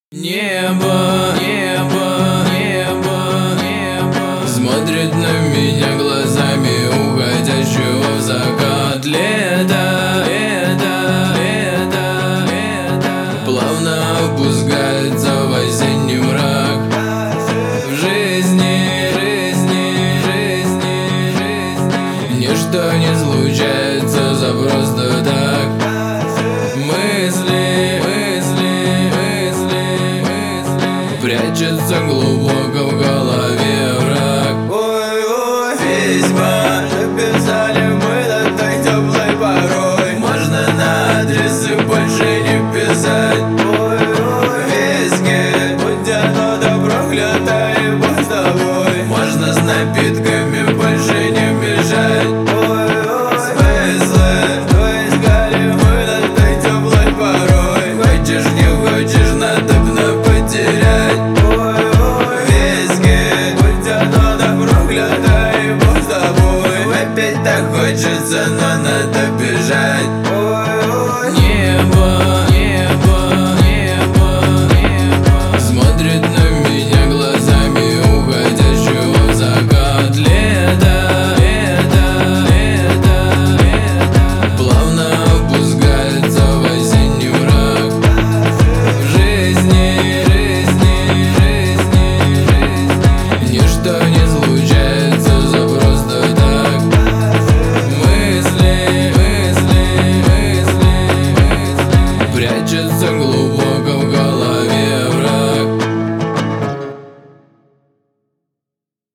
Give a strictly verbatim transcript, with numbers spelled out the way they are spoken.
Небо, небо, небо, небо смотрит на меня глазами уходящего в закат. Лето, лето, лето, лето плавно опускается в осенний мрак. В жизни, жизни, жизни, жизни ничто не случается за просто так. Мысли, мысли прячется глубоко в голове.